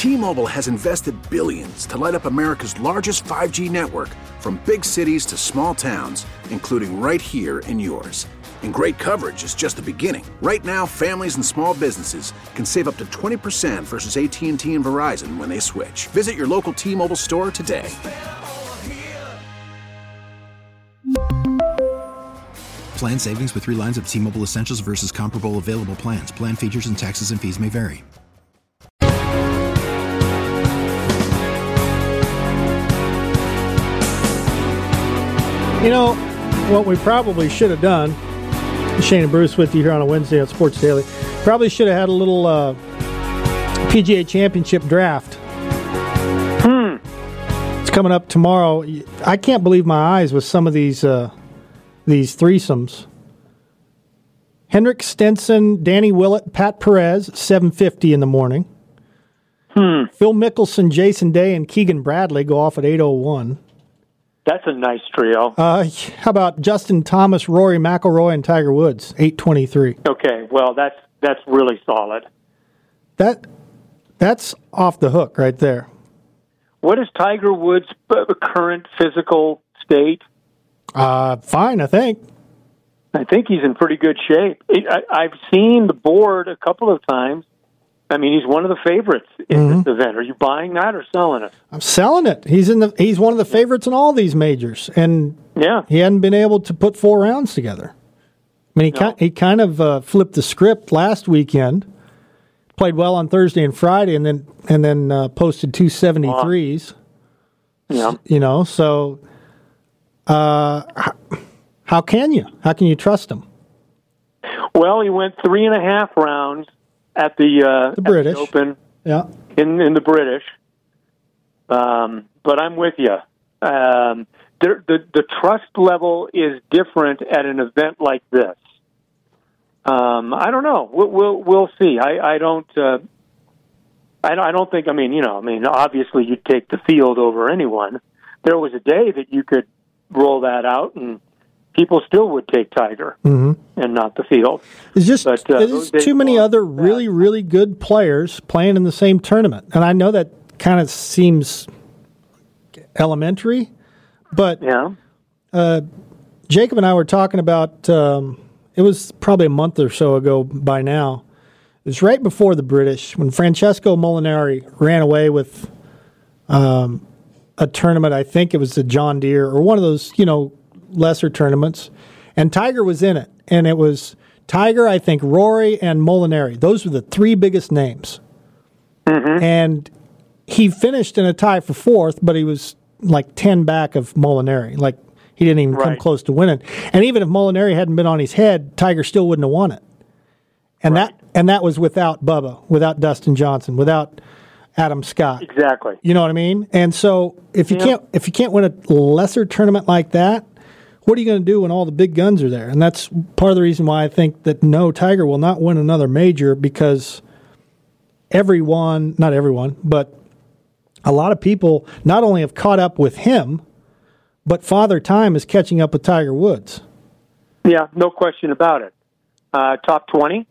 T-Mobile has invested billions to light up America's largest 5G network, from big cities to small towns, including right here in yours. And great coverage is just the beginning. Right now, families and small businesses can save up to 20% versus AT&T and Verizon when they switch. Visit your local T-Mobile store today. Plan savings with 3 lines of T-Mobile Essentials versus comparable available plans. Plan features and taxes and fees may vary. You know, what we probably should have done, Shane and Bruce with you here on a Wednesday on Sports Daily, probably should have had a little PGA Championship draft. It's coming up tomorrow. I can't believe my eyes with some of these threesomes. Henrik Stenson, Danny Willett, Pat Perez, 7:50 in the morning. Phil Mickelson, Jason Day, and Keegan Bradley go off at 8:01. That's a nice trio. How about Justin Thomas, Rory McIlroy, and Tiger Woods, 8:23. Okay, well, that's really solid. That's off the hook right there. What is Tiger Woods' current physical state? Fine, I think. I think he's in pretty good shape. I've seen the board a couple of times. I mean, he's one of the favorites in this event. Are you buying that or selling it? I'm selling it. He's one of the favorites in all these majors, and he hadn't been able to put 4 rounds together. I mean, he kind of flipped the script last weekend. Played well on Thursday and Friday, and then posted 273s. Yeah, you know. So, how can you trust him? Well, he went 3.5 rounds at the British Open, in the British. But I'm with you. The trust level is different at an event like this. I don't know. We'll see. I don't think. I mean, obviously you'd take the field over anyone. There was a day that you could roll that out and people still would take Tiger and not the field. It's just there's too many other really, really good players playing in the same tournament. And I know that kind of seems elementary, but Jacob and I were talking about, it was probably a month or so ago by now. It was right before the British when Francesco Molinari ran away with a tournament. I think it was the John Deere or one of those, lesser tournaments, and Tiger was in it, and it was Tiger, I think, Rory, and Molinari. Those were the 3 biggest names. And he finished in a tie for 4th, but he was like 10 back of Molinari. Like, he didn't even come close to winning. And even if Molinari hadn't been on his head, Tiger still wouldn't have won it. And that was without Bubba, without Dustin Johnson, without Adam Scott. Exactly. You know what I mean? And so if you can't win a lesser tournament like that, what are you going to do when all the big guns are there? And that's part of the reason why I think that Tiger will not win another major, because not everyone, but a lot of people not only have caught up with him, but Father Time is catching up with Tiger Woods. Yeah, no question about it. Top 20?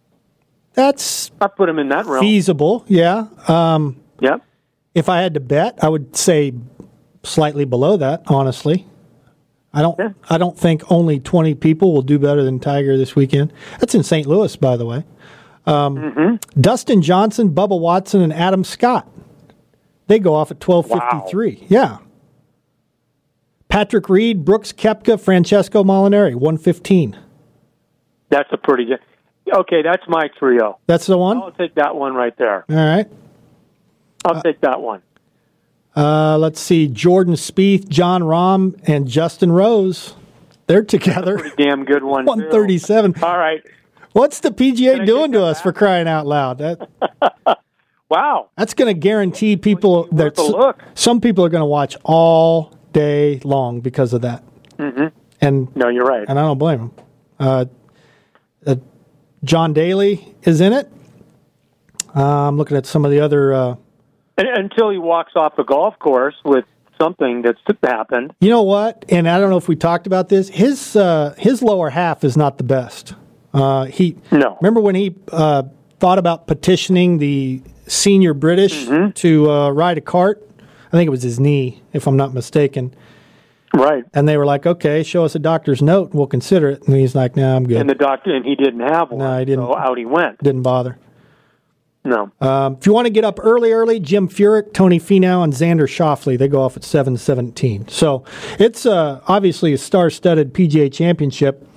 I put him in that realm. Feasible, yeah. Yep. If I had to bet, I would say slightly below that, honestly. I don't think only 20 people will do better than Tiger this weekend. That's in St. Louis, by the way. Dustin Johnson, Bubba Watson, and Adam Scott. They go off at 12:53. Wow. Yeah. Patrick Reed, Brooks Koepka, Francesco Molinari, 1:15. That's a pretty good. Okay, that's my trio. That's the one? I'll take that one right there. All right. I'll take that one. Let's see, Jordan Spieth, John Rahm, and Justin Rose. They're together. That's a pretty damn good one. 137. Too. All right. What's the PGA doing to us for crying out loud? Wow. That's going to guarantee people that some people are going to watch all day long because of that. And no, you're right. And I don't blame them. John Daly is in it. I'm looking at some of the other... Until he walks off the golf course with something that's happened. You know what? And I don't know if we talked about this. His lower half is not the best. Remember when he thought about petitioning the senior British to ride a cart. I think it was his knee, if I'm not mistaken. Right. And they were like, okay, show us a doctor's note, and we'll consider it. And he's like, nah, I'm good. And he didn't have one. No, he didn't. So out he went. Didn't bother. No. If you want to get up early, Jim Furyk, Tony Finau, and Xander Schauffele, they go off at 7:17. So it's obviously a star-studded PGA Championship.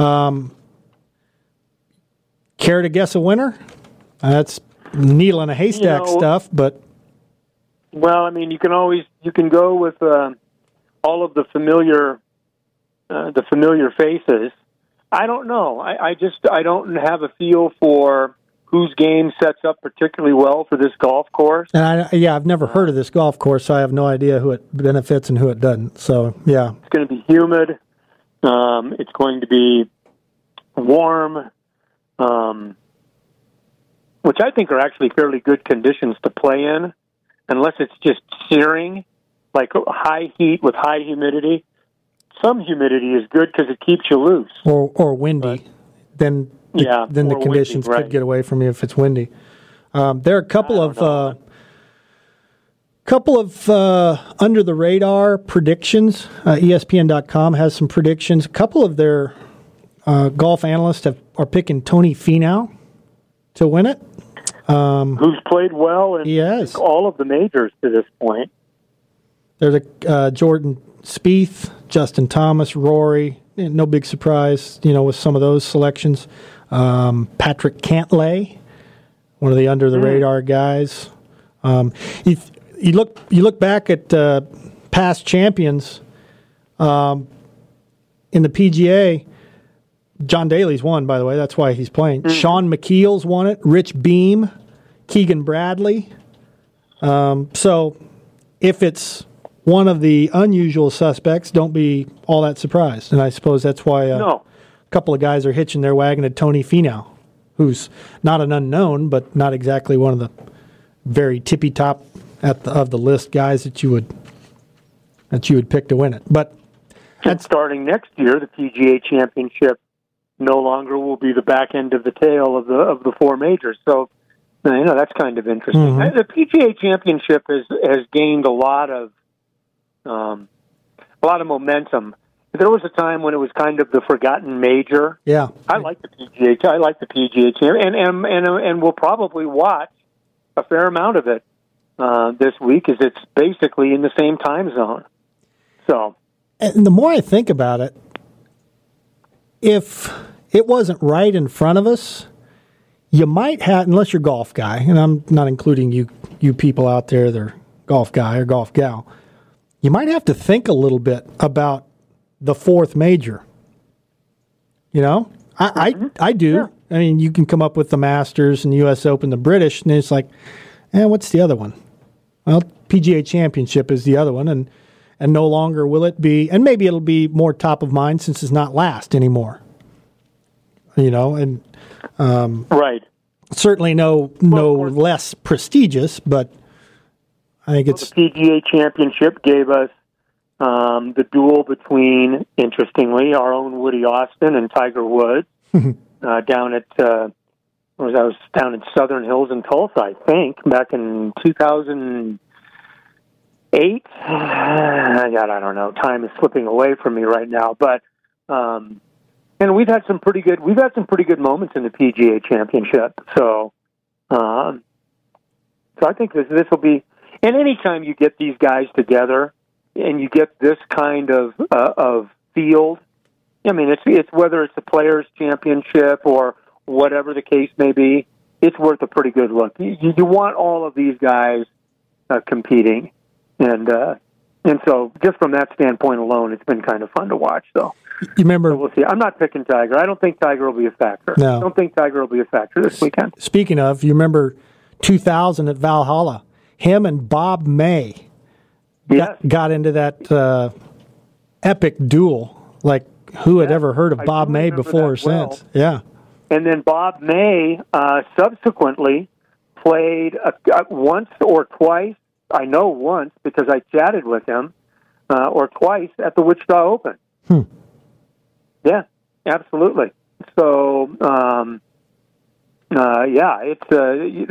Care to guess a winner? That's needle in a haystack stuff, but... Well, I mean, you can go with all of the familiar faces. I don't know. I don't have a feel for whose game sets up particularly well for this golf course. And I've never heard of this golf course, so I have no idea who it benefits and who it doesn't. So, yeah. It's going to be humid. It's going to be warm, which I think are actually fairly good conditions to play in, unless it's just searing, like high heat with high humidity. Some humidity is good because it keeps you loose. Or windy. Then the conditions windy, right. could get away from you if it's windy. There are a couple of under the radar predictions. ESPN.com has some predictions. A couple of their golf analysts are picking Tony Finau to win it. Who's played well in all of the majors to this point. There's a Jordan Spieth, Justin Thomas, Rory. No big surprise, with some of those selections. Patrick Cantlay, one of the under the radar guys. You look back at past champions in the PGA. John Daly's won, by the way. That's why he's playing. Sean McKeel's won it. Rich Beam, Keegan Bradley. So if it's one of the unusual suspects, don't be all that surprised. And I suppose that's why a couple of guys are hitching their wagon to Tony Finau, who's not an unknown, but not exactly one of the very tippy top of the list guys that you would pick to win it. But starting next year, the PGA Championship no longer will be the back end of the tail of the four majors. So, that's kind of interesting. Mm-hmm. The PGA Championship has gained a lot of momentum. There was a time when it was kind of the forgotten major. Yeah, I like the PGA. I like the PGA Championship, and we'll probably watch a fair amount of it this week, as it's basically in the same time zone. So, and the more I think about it, if it wasn't right in front of us, you might have, unless you're a golf guy, and I'm not including you people out there that are golf guy or golf gal, you might have to think a little bit about the fourth major. I do. Yeah. I mean, you can come up with the Masters and the U.S. Open, the British, and it's like, what's the other one? Well, PGA Championship is the other one, and no longer will it be, and maybe it'll be more top of mind since it's not last anymore. Right. Certainly no less prestigious, but I think it's... The PGA Championship gave us the duel between, interestingly, our own Woody Austin and Tiger Woods down at I was down in Southern Hills in Tulsa, I think, back in 2008. God, I don't know. Time is slipping away from me right now, but and we've had some pretty good moments in the PGA Championship. So, I think this will be. And anytime you get these guys together and you get this kind of field, I mean, it's whether it's the Players Championship or whatever the case may be, it's worth a pretty good look. You want all of these guys competing, and so just from that standpoint alone, it's been kind of fun to watch. So you remember? So we'll see. I'm not picking Tiger. I don't think Tiger will be a factor. No. I don't think Tiger will be a factor this weekend. Speaking of, you remember 2000 at Valhalla? Him and Bob May got into that epic duel. Like, who had ever heard of Bob May before or since? Yeah. And then Bob May subsequently played once or twice. I know once because I chatted with him, or twice at the Wichita Open. Yeah, absolutely. So, it's. I mean,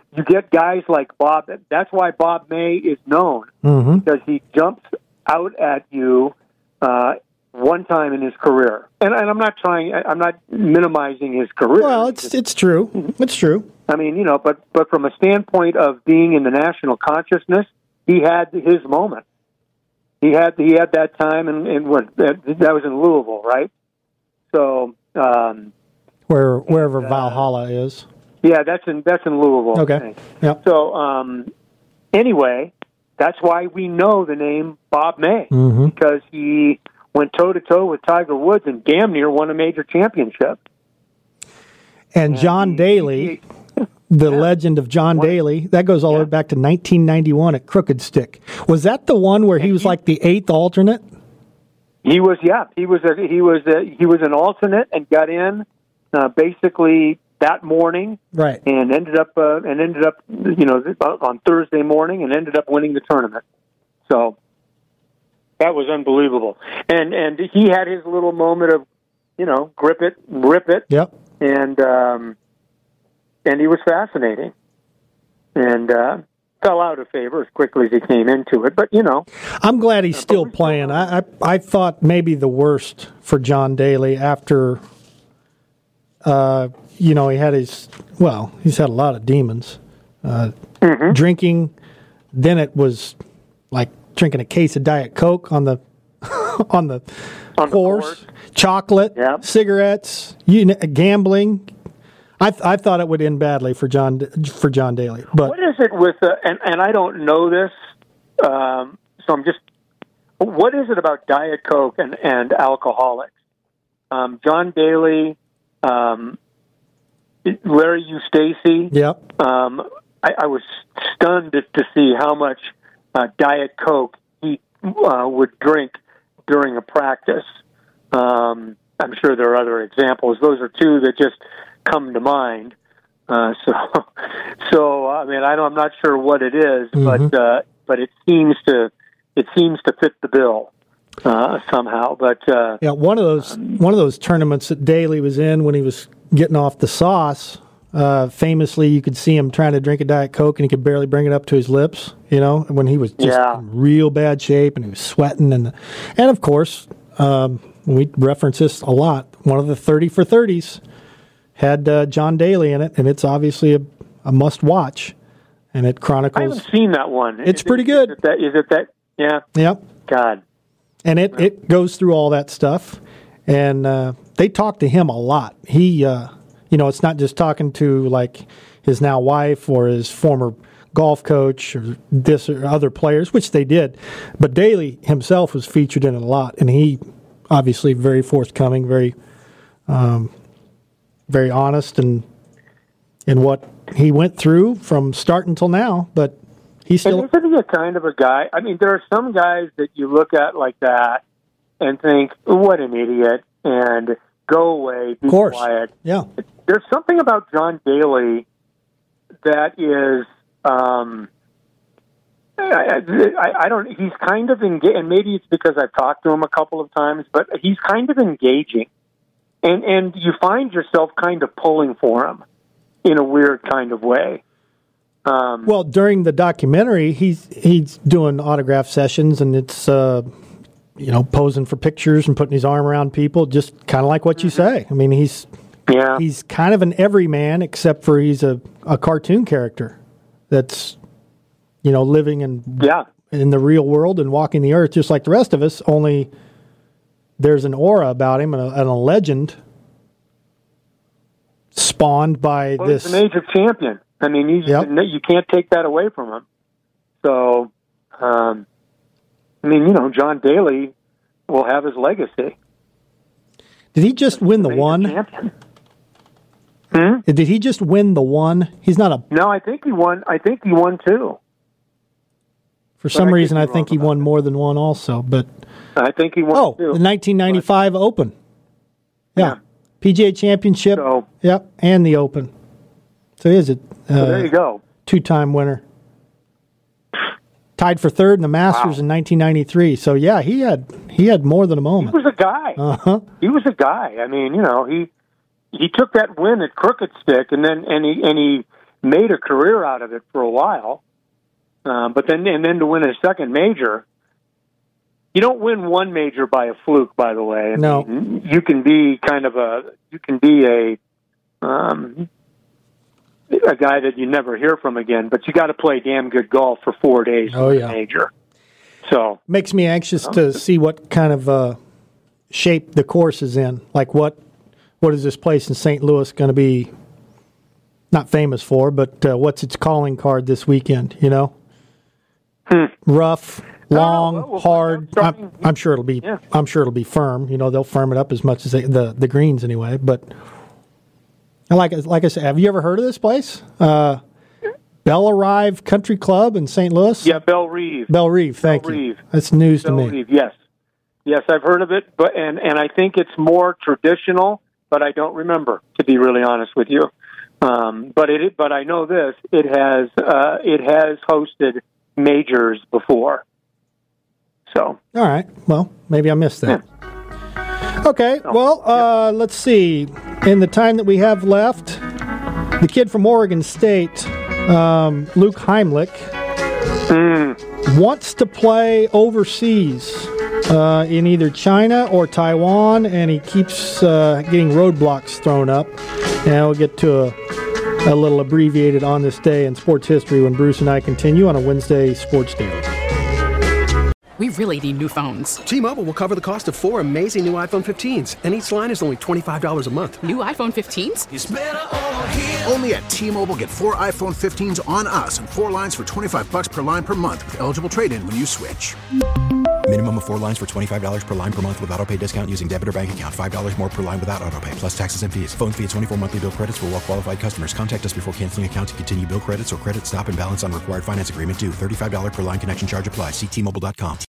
you get guys like Bob. That's why Bob May is known, because he jumps out at you one time in his career. And I'm not minimizing his career. Well, it's true. It's true. I mean, but from a standpoint of being in the national consciousness, he had his moment. He had that time, and that was in Louisville, right? So wherever Valhalla is. Yeah, that's in Louisville. Okay. Yeah. So anyway, that's why we know the name Bob May, because he went toe-to-toe with Tiger Woods and damn near won a major championship. And John Daly, the legend of John Daly, that goes all the way back to 1991 at Crooked Stick. Was that the one where he was like the eighth alternate? He was an alternate and got in basically that morning, right? And ended up on Thursday morning and ended up winning the tournament. So that was unbelievable. And he had his little moment of, grip it, rip it. Yep. And he was fascinating. And fell out of favor as quickly as he came into it. But, I'm glad he's still playing. I thought maybe the worst for John Daly after, he had he's had a lot of demons. Drinking, then it was like drinking a case of Diet Coke on the course, chocolate, cigarettes, gambling. I thought it would end badly for John Daly. But what is it with and I don't know this, so I'm just. What is it about Diet Coke and alcoholics? John Daly, Larry Eustace. Yep. I was stunned to see how much Diet Coke he would drink during a practice. I'm sure there are other examples. Those are two that just come to mind. So I mean, I'm not sure what it is, but it seems to fit the bill somehow. But one of those tournaments that Daly was in when he was getting off the sauce. Famously, you could see him trying to drink a Diet Coke, and he could barely bring it up to his lips. When he was just in real bad shape, and he was sweating, and of course, we reference this a lot. One of the 30 for 30s had John Daly in it, and it's obviously a must watch. And it chronicles. I haven't seen that one. It's pretty good. Is it that? Yeah. Yep. God. And it goes through all that stuff, and they talk to him a lot. He. It's not just talking to like his now wife or his former golf coach or this or other players, which they did. But Daly himself was featured in it a lot, and he obviously very forthcoming, very, very honest in what he went through from start until now. But he's still. And isn't he a kind of a guy? I mean, there are some guys that you look at like that and think, "What an idiot," and go away, be quiet. Yeah. There's something about John Daly that is, I don't. He's kind of engaged, and maybe it's because I've talked to him a couple of times, but he's kind of engaging, and you find yourself kind of pulling for him in a weird kind of way. Well, during the documentary, he's doing autograph sessions, and it's posing for pictures and putting his arm around people, just kind of like what you say. I mean, he's kind of an everyman, except for he's a cartoon character that's, living in the real world and walking the earth just like the rest of us, only there's an aura about him and a legend spawned by this. He's a major champion. I mean, you can't take that away from him. So, John Daly will have his legacy. Did he just win the one? Champion. Did he just win the one? He's not a. No, I think he won. I think he won two. For some reason, I think he won more than one also. But I think he won two. The 1995 Open. Yeah. PGA Championship. So, and the Open. So he is a. So there you go. 2-time winner. Tied for third in the Masters in 1993. So he had more than a moment. He was a guy. He was a guy. I mean, he took that win at Crooked Stick, and then he made a career out of it for a while. But then to win a second major, you don't win one major by a fluke, by the way. No. You can be a guy that you never hear from again, but you got to play damn good golf for 4 days to win a major. So makes me anxious to see what kind of shape the course is in. Like what is this place in St. Louis going to be not famous for, but what's its calling card this weekend, you know? Rough, long, hard. I'm sure it'll be. Yeah. I'm sure it'll be firm. You know, they'll firm it up as much as the greens anyway. But like I said, have you ever heard of this place? Bellarive Country Club in St. Louis. Yeah, Bellerive. Thank you. That's news to me. Yes, I've heard of it, but and I think it's more traditional, but I don't remember, to be really honest with you. But I know this: it has hosted majors before. So, all right. Well, maybe I missed that. Yeah. Okay. Well, let's see. In the time that we have left, the kid from Oregon State, Luke Heimlich, wants to play overseas in either China or Taiwan, and he keeps getting roadblocks thrown up. And we'll get to a little abbreviated on this day in sports history when Bruce and I continue on a Wednesday Sports Daily. We really need new phones. T-Mobile will cover the cost of 4 amazing new iPhone 15s, and each line is only $25 a month. New iPhone 15s? It's better over here. Only at T-Mobile, get 4 iPhone 15s on us and 4 lines for $25 per line per month with eligible trade-in when you switch. Minimum of 4 lines for $25 per line per month with autopay discount using debit or bank account. $5 more per line without autopay, plus taxes and fees. Phone fee at 24 monthly bill credits for well-qualified customers. Contact us before canceling account to continue bill credits or credit stop and balance on required finance agreement due. $35 per line connection charge applies. See T-Mobile.com.